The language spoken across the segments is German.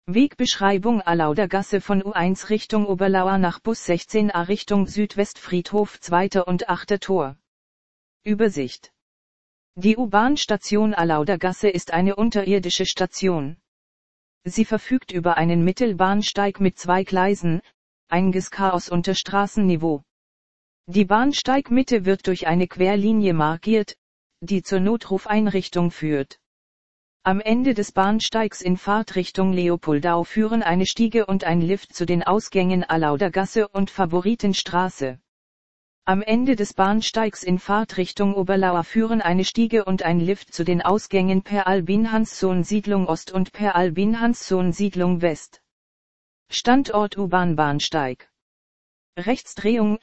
Wegbeschreibung Alaudergasse von U1 Richtung Oberlauer nach Bus 16a Richtung Südwest Friedhof 2. und 8. Tor. Übersicht. Die U-Bahn-Station Alaudergasse ist eine unterirdische Station. Sie verfügt über einen Mittelbahnsteig mit 2 Gleisen, Eingangschaos unter Straßenniveau. Die Bahnsteigmitte wird durch eine Querlinie markiert, die zur Notrufeinrichtung führt. Am Ende des Bahnsteigs in Fahrtrichtung Leopoldau führen eine Stiege und ein Lift zu den Ausgängen Alaudergasse und Favoritenstraße. Am Ende des Bahnsteigs in Fahrtrichtung Oberlauer führen eine Stiege und ein Lift zu den Ausgängen Per Albin-Hanssohn Siedlung Ost und Per Albin-Hanssohn Siedlung West. Standort U-Bahn-Bahnsteig. Rechtsdrehung,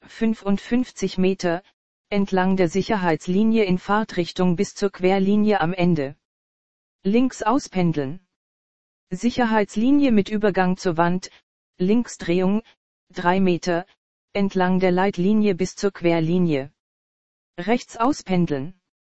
55 Meter, entlang der Sicherheitslinie in Fahrtrichtung bis zur Querlinie am Ende. Links auspendeln. Sicherheitslinie mit Übergang zur Wand, Linksdrehung, 3 Meter, entlang der Leitlinie bis zur Querlinie. Rechts auspendeln.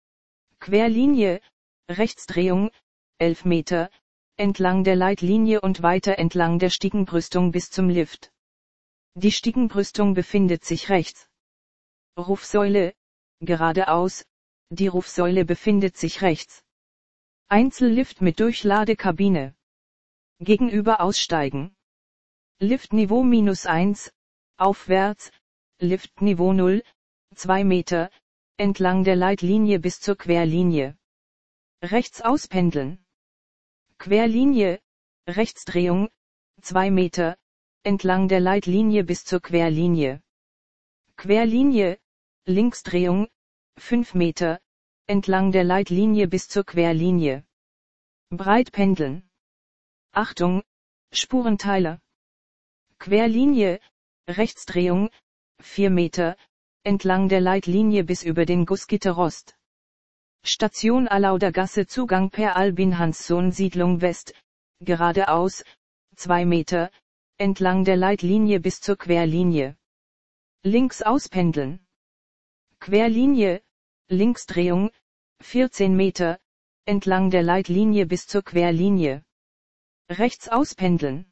Querlinie, Rechtsdrehung, 11 Meter, entlang der Leitlinie und weiter entlang der Stiegenbrüstung bis zum Lift. Die Stiegenbrüstung befindet sich rechts. Rufsäule, geradeaus, die Rufsäule befindet sich rechts. Einzellift mit Durchladekabine. Gegenüber aussteigen. Liftniveau -1, aufwärts, Liftniveau 0, 2 Meter, entlang der Leitlinie bis zur Querlinie. Rechts auspendeln. Querlinie, Rechtsdrehung, 2 Meter, entlang der Leitlinie bis zur Querlinie. Querlinie, Linksdrehung, 5 Meter, entlang der Leitlinie bis zur Querlinie. Breit pendeln. Achtung, Spurenteiler. Querlinie, Rechtsdrehung, 4 Meter, entlang der Leitlinie bis über den Gussgitterrost. Station Alaudergasse Zugang Per Albin-Hanssohn Siedlung West, geradeaus, 2 Meter, entlang der Leitlinie bis zur Querlinie. Links auspendeln. Querlinie, Linksdrehung, 14 Meter, entlang der Leitlinie bis zur Querlinie. Rechts auspendeln.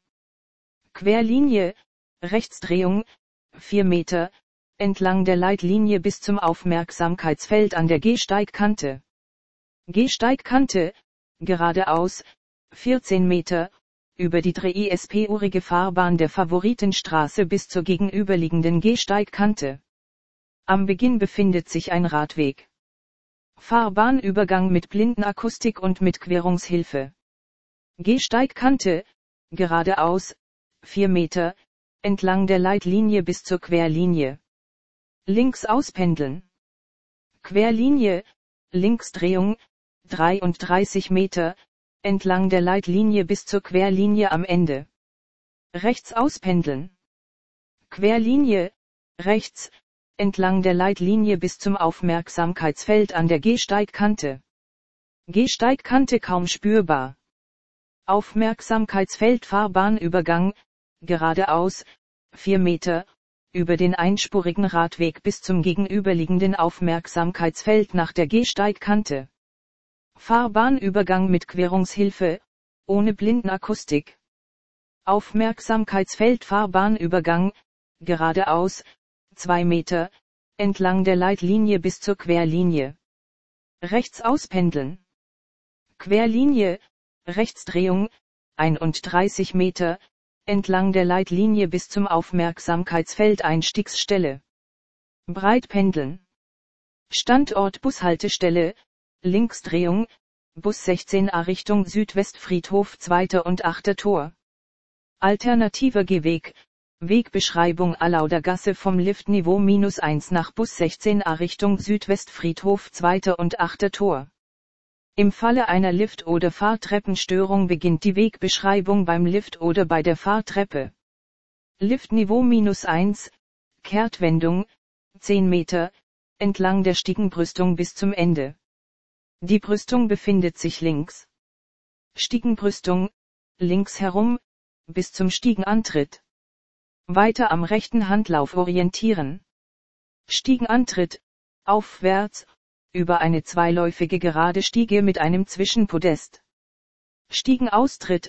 Querlinie, Rechtsdrehung, 4 Meter, entlang der Leitlinie bis zum Aufmerksamkeitsfeld an der Gehsteigkante. Gehsteigkante, geradeaus, 14 Meter, über die 3-spurige Fahrbahn der Favoritenstraße bis zur gegenüberliegenden Gehsteigkante. Am Beginn befindet sich ein Radweg. Fahrbahnübergang mit Blindenakustik und mit Querungshilfe. Gehsteigkante, geradeaus, 4 Meter, entlang der Leitlinie bis zur Querlinie. Links auspendeln. Querlinie, Linksdrehung, 33 Meter, entlang der Leitlinie bis zur Querlinie am Ende. Rechts auspendeln. Querlinie, rechts, entlang der Leitlinie bis zum Aufmerksamkeitsfeld an der Gehsteigkante. Gehsteigkante kaum spürbar. Aufmerksamkeitsfeld Fahrbahnübergang, geradeaus, 4 Meter, über den einspurigen Radweg bis zum gegenüberliegenden Aufmerksamkeitsfeld nach der Gehsteigkante. Fahrbahnübergang mit Querungshilfe, ohne Blindenakustik. Aufmerksamkeitsfeld Fahrbahnübergang, geradeaus, 2 Meter, entlang der Leitlinie bis zur Querlinie. Rechts auspendeln. Querlinie, Rechtsdrehung, 31 Meter, entlang der Leitlinie bis zum Aufmerksamkeitsfeld Einstiegsstelle. Breit pendeln. Standort Bushaltestelle, Linksdrehung, Bus 16a Richtung Südwest Friedhof 2. und 8. Tor. Alternativer Gehweg, Wegbeschreibung Alaudergasse vom Liftniveau -1 nach Bus 16a Richtung Südwest Friedhof 2. und 8. Tor. Im Falle einer Lift- oder Fahrtreppenstörung beginnt die Wegbeschreibung beim Lift oder bei der Fahrtreppe. Liftniveau -1, Kehrtwendung, 10 Meter, entlang der Stiegenbrüstung bis zum Ende. Die Brüstung befindet sich links. Stiegenbrüstung, links herum, bis zum Stiegenantritt. Weiter am rechten Handlauf orientieren. Stiegenantritt, aufwärts, über eine zweiläufige gerade Stiege mit einem Zwischenpodest. Stiegenaustritt,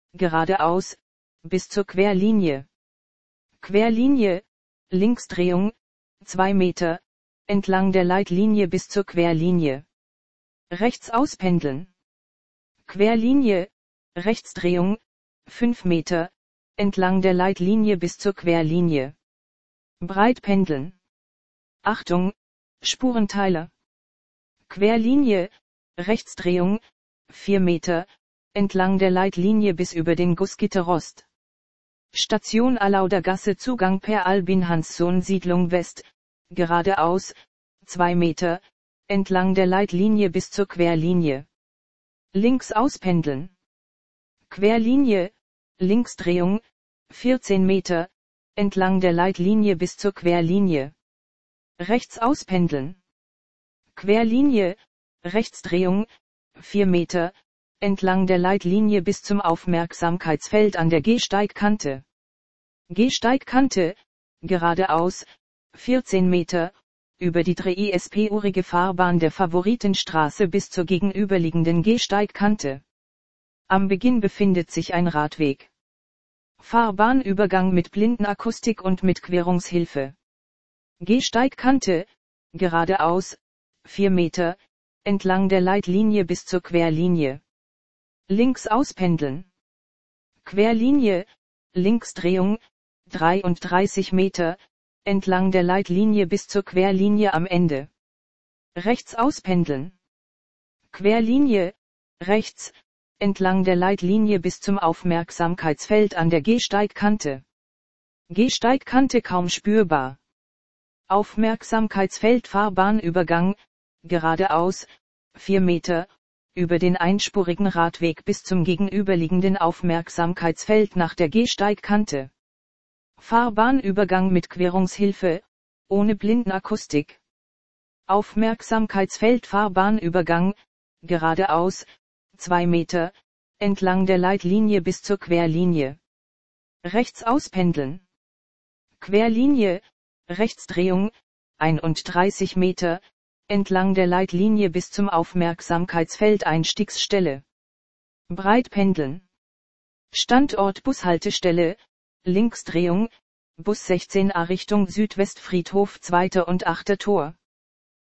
geradeaus, bis zur Querlinie. Querlinie, Linksdrehung, 2 Meter, entlang der Leitlinie bis zur Querlinie. Rechts auspendeln. Querlinie, Rechtsdrehung, 5 Meter, entlang der Leitlinie bis zur Querlinie. Breit pendeln. Achtung, Spurenteiler. Querlinie, Rechtsdrehung, 4 Meter, entlang der Leitlinie bis über den Gussgitterrost. Station Alaudergasse Zugang per Albin-Hanssohn-Siedlung West, geradeaus, 2 Meter, entlang der Leitlinie bis zur Querlinie. Links auspendeln. Querlinie, Linksdrehung, 14 Meter, entlang der Leitlinie bis zur Querlinie. Rechts auspendeln. Querlinie, Rechtsdrehung, 4 Meter, entlang der Leitlinie bis zum Aufmerksamkeitsfeld an der Gehsteigkante. Gehsteigkante, geradeaus, 14 Meter, über die 3-spurige Fahrbahn der Favoritenstraße bis zur gegenüberliegenden Gehsteigkante. Am Beginn befindet sich ein Radweg. Fahrbahnübergang mit Blindenakustik und mit Querungshilfe. Gehsteigkante, geradeaus, 4 Meter, entlang der Leitlinie bis zur Querlinie. Links auspendeln. Querlinie, Linksdrehung, 33 Meter, entlang der Leitlinie bis zur Querlinie am Ende. Rechts auspendeln. Querlinie, rechts, entlang der Leitlinie bis zum Aufmerksamkeitsfeld an der Gehsteigkante. Gehsteigkante kaum spürbar. Aufmerksamkeitsfeld Fahrbahnübergang, geradeaus, 4 Meter, über den einspurigen Radweg bis zum gegenüberliegenden Aufmerksamkeitsfeld nach der Gehsteigkante. Fahrbahnübergang mit Querungshilfe, ohne Blindenakustik. Aufmerksamkeitsfeld Fahrbahnübergang, geradeaus, 2 Meter, entlang der Leitlinie bis zur Querlinie. Rechts auspendeln. Querlinie, Rechtsdrehung, 31 Meter, entlang der Leitlinie bis zum Aufmerksamkeitsfeld Einstiegsstelle. Breit pendeln. Standort Bushaltestelle, Linksdrehung, Bus 16a Richtung Südwest Friedhof 2. und 8. Tor.